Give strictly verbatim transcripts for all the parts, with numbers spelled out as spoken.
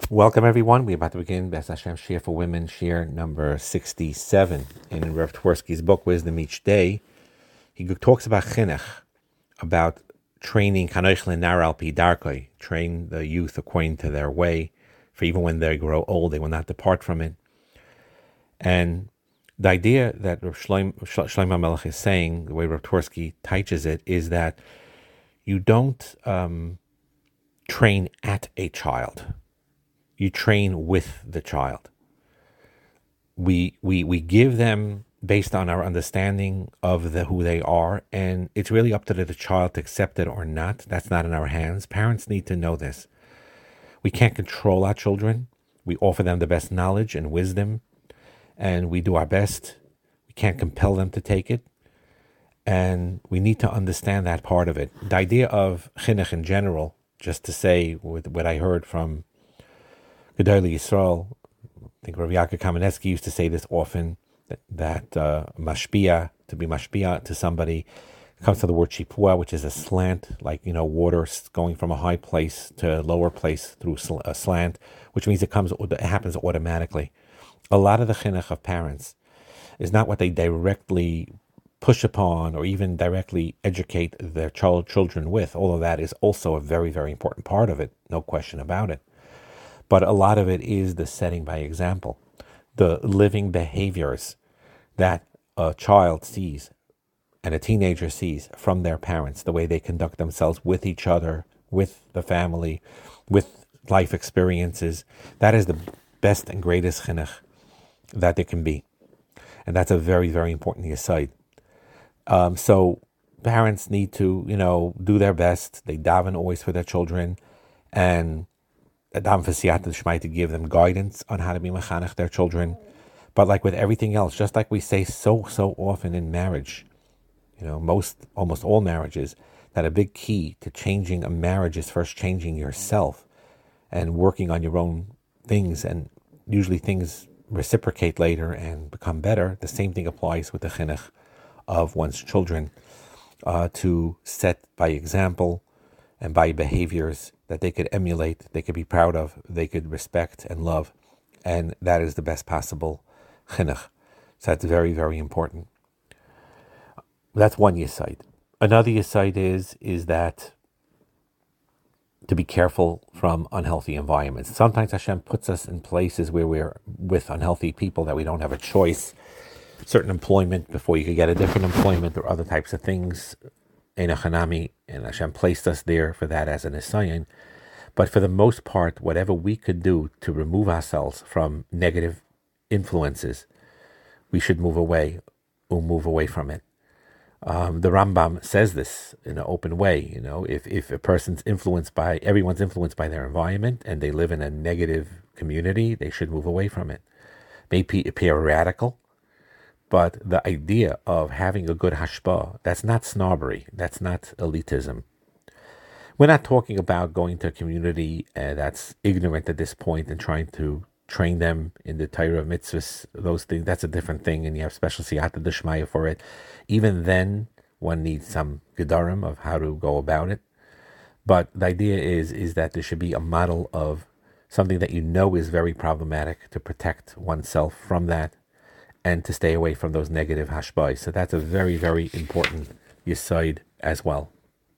Welcome, everyone. We're about to begin Best Hashem Shir for Women, Shir number sixty-seven. In Rev Twersky's book, Wisdom Each Day, he talks about chinuch, about training, kanoich lenar al pi darkoi, train the youth according to their way, for even when they grow old, they will not depart from it. And the idea that Rav Shlomo HaMelech is saying, the way Rev Twersky teaches it, is that you don't um, train at a child. You train with the child. We we we give them based on our understanding of the who they are, and it's really up to the child to accept it or not. That's not in our hands. Parents need to know this. We can't control our children. We offer them the best knowledge and wisdom, and we do our best. We can't compel them to take it, and we need to understand that part of it. The idea of chinuch in general, just to say with what I heard from Gedolei Yisrael, I think Rav Yaakov Kamenetsky used to say this often, that, that uh, mashpia, to be mashpia to somebody, comes to the word shipua, which is a slant, like, you know, water going from a high place to a lower place through a slant, which means it comes, it happens automatically. A lot of the chinuch of parents is not what they directly push upon or even directly educate their child children with, although that is also a very, very important part of it, no question about it. But a lot of it is the setting by example, the living behaviors that a child sees and a teenager sees from their parents, the way they conduct themselves with each other, with the family, with life experiences. That is the best and greatest chinuch that there can be. And that's a very, very important yesod. Um, so parents need to, you know, do their best. They daven always for their children, and daven for siyata d'shmai to give them guidance on how to be mechanech their children. But like with everything else, just like we say so, so often in marriage, you know, most, almost all marriages, that a big key to changing a marriage is first changing yourself and working on your own things, and usually things reciprocate later and become better. The same thing applies with the chinuch of one's children, uh, to set by example and by behaviors that they could emulate, they could be proud of, they could respect and love. And that is the best possible chinuch. So that's very, very important. That's one yesod. Another yesod is, is that to be careful from unhealthy environments. Sometimes Hashem puts us in places where we're with unhealthy people that we don't have a choice. Certain employment before you could get a different employment, or other types of things. In a chanami, and Hashem placed us there for that as an assignment. But for the most part, whatever we could do to remove ourselves from negative influences, we should move away or move away from it. Um, the Rambam says this in an open way. You know, if, if a person's influenced by, everyone's influenced by their environment, and they live in a negative community, they should move away from it. May appear radical, but the idea of having a good hashpah, that's not snobbery, that's not elitism. We're not talking about going to a community uh, that's ignorant at this point and trying to train them in the Torah mitzvahs, those things. That's a different thing, and you have special siyata d'shmaya for it. Even then, one needs some gedarim of how to go about it. But the idea is, is that there should be a model of something that you know is very problematic, to protect oneself from that, and to stay away from those negative hashbais. So that's a very, very important yesod as well.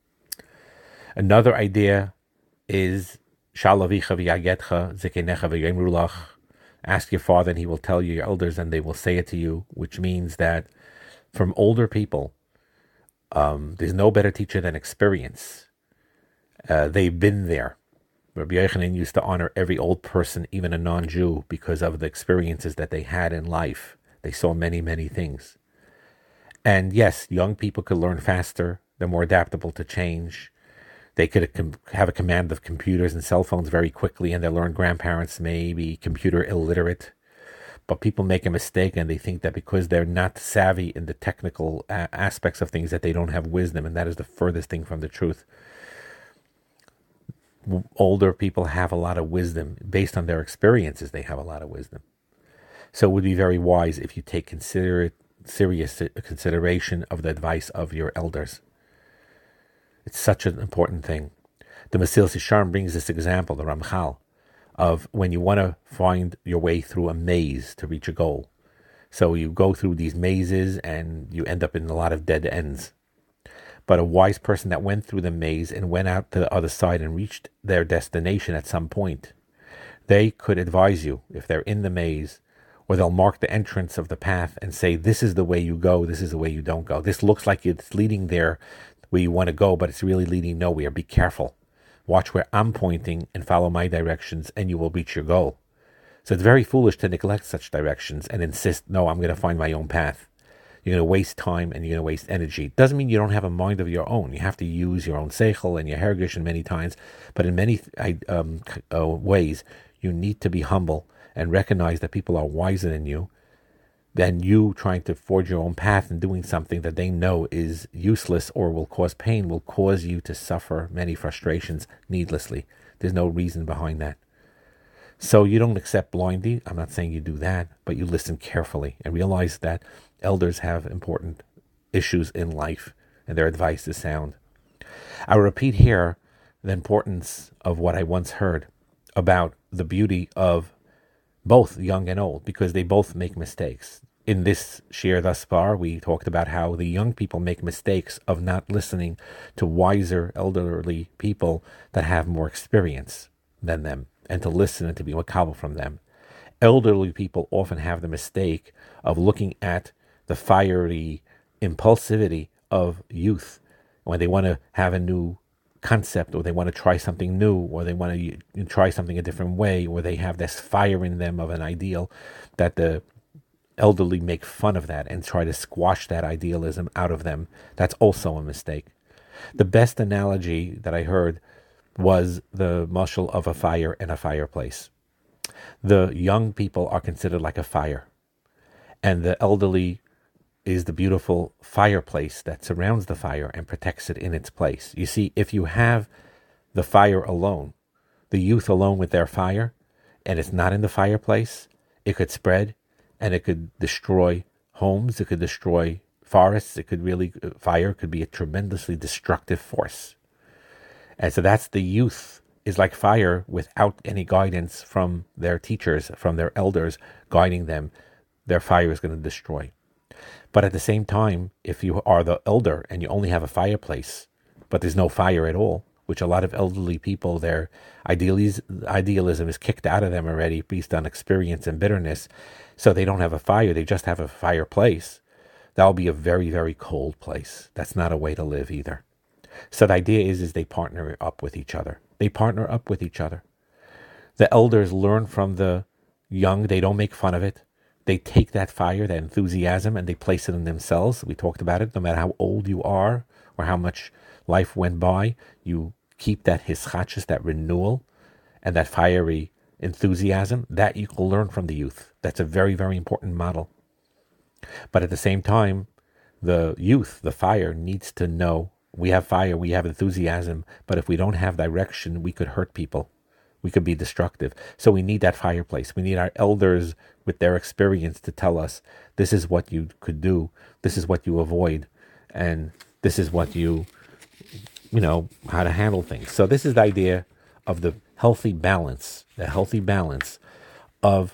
Another idea is Shal avicha v'yagetcha zikenecha v'yemru lach. Ask your father and he will tell you, your elders, and they will say it to you, which means that from older people, um, there's no better teacher than experience. Uh, they've been there. Rabbi Yochanan used to honor every old person, even a non-Jew, because of the experiences that they had in life. They saw many, many things. And yes, young people could learn faster. They're more adaptable to change. They could have a command of computers and cell phones very quickly, and they learn. Grandparents may be computer illiterate. But people make a mistake, and they think that because they're not savvy in the technical a- aspects of things, that they don't have wisdom, and that is the furthest thing from the truth. Older people have a lot of wisdom. Based on their experiences, they have a lot of wisdom. So it would be very wise if you take considerate, serious consideration of the advice of your elders. It's such an important thing. The Mesilas Yesharim brings this example, the Ramchal, of when you want to find your way through a maze to reach a goal. So you go through these mazes and you end up in a lot of dead ends. But a wise person that went through the maze and went out to the other side and reached their destination at some point, they could advise you if they're in the maze, or they'll mark the entrance of the path and say, this is the way you go, this is the way you don't go. This looks like it's leading there where you want to go, but it's really leading nowhere. Be careful. Watch where I'm pointing and follow my directions, and you will reach your goal. So it's very foolish to neglect such directions and insist, no, I'm going to find my own path. You're going to waste time and you're going to waste energy. Doesn't mean you don't have a mind of your own. You have to use your own seichel and your hergish many times, but in many um, uh, ways, you need to be humble and recognize that people are wiser than you, than you trying to forge your own path and doing something that they know is useless or will cause pain, will cause you to suffer many frustrations needlessly. There's no reason behind that. So you don't accept blindly. I'm not saying you do that, but you listen carefully and realize that elders have important issues in life and their advice is sound. I repeat here the importance of what I once heard about the beauty of both young and old, because they both make mistakes. In this share thus far, we talked about how the young people make mistakes of not listening to wiser elderly people that have more experience than them, and to listen and to be makabel from them. Elderly people often have the mistake of looking at the fiery impulsivity of youth when they want to have a new concept, or they want to try something new, or they want to try something a different way, or they have this fire in them of an ideal, that the elderly make fun of that and try to squash that idealism out of them. That's also a mistake. The best analogy that I heard was the mashal of a fire and a fireplace. The young people are considered like a fire, and the elderly is the beautiful fireplace that surrounds the fire and protects it in its place. You see, if you have the fire alone, the youth alone with their fire, and it's not in the fireplace, it could spread and it could destroy homes, it could destroy forests, it could really, fire could be a tremendously destructive force. And so that's the youth is like fire without any guidance from their teachers, from their elders guiding them. Their fire is going to destroy. But at the same time, if you are the elder and you only have a fireplace, but there's no fire at all, which a lot of elderly people, their idealis- idealism is kicked out of them already based on experience and bitterness, so they don't have a fire, they just have a fireplace, that'll be a very, very cold place. That's not a way to live either. So the idea is, is they partner up with each other. They partner up with each other. The elders learn from the young, they don't make fun of it. They take that fire, that enthusiasm, and they place it in themselves. We talked about it. No matter how old you are or how much life went by, you keep that hischachis, that renewal, and that fiery enthusiasm. That you can learn from the youth. That's a very, very important model. But at the same time, the youth, the fire, needs to know we have fire, we have enthusiasm, but if we don't have direction, we could hurt people. We could be destructive. So we need that fireplace. We need our elders with their experience to tell us, this is what you could do, this is what you avoid, and this is what you, you know, how to handle things. So this is the idea of the healthy balance, the healthy balance of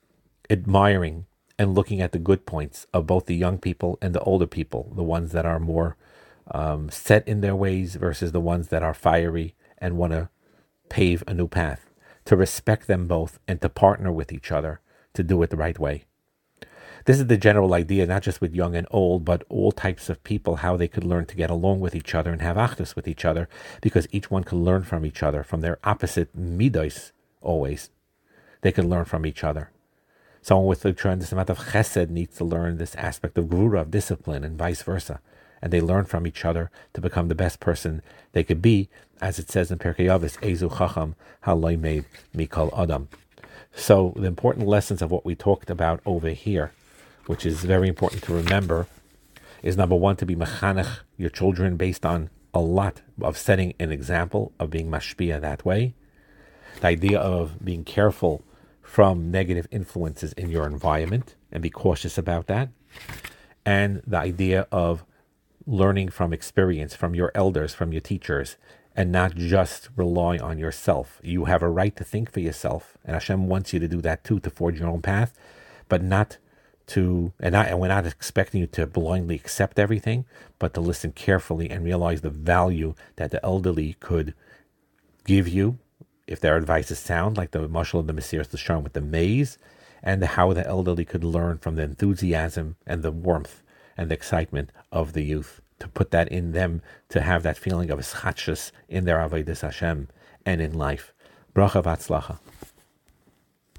admiring and looking at the good points of both the young people and the older people, the ones that are more um, set in their ways versus the ones that are fiery and want to pave a new path, to respect them both and to partner with each other to do it the right way. This is the general idea, not just with young and old, but all types of people, how they could learn to get along with each other and have achdus with each other, because each one can learn from each other, from their opposite midos always. They can learn from each other. Someone with a tremendous amount of chesed needs to learn this aspect of gvura, of discipline, and vice versa. And they learn from each other to become the best person they could be, as it says in Pirkei Avos, Ezu Chacham Haloimed Mikol Adam. So the important lessons of what we talked about over here, which is very important to remember, is number one, to be mechanech your children based on a lot of setting an example of being mashpia that way. The idea of being careful from negative influences in your environment and be cautious about that. And the idea of learning from experience, from your elders, from your teachers, and not just rely on yourself. You have a right to think for yourself, and Hashem wants you to do that too, to forge your own path, but not to, and, not, and we're not expecting you to blindly accept everything, but to listen carefully and realize the value that the elderly could give you if their advice is sound, like the Mashal of the Mesiras Yesharim with the maze, and how the elderly could learn from the enthusiasm and the warmth and the excitement of the youth, to put that in them, to have that feeling of ischatshus in their avodas Hashem and in life. Bracha v'atzlacha.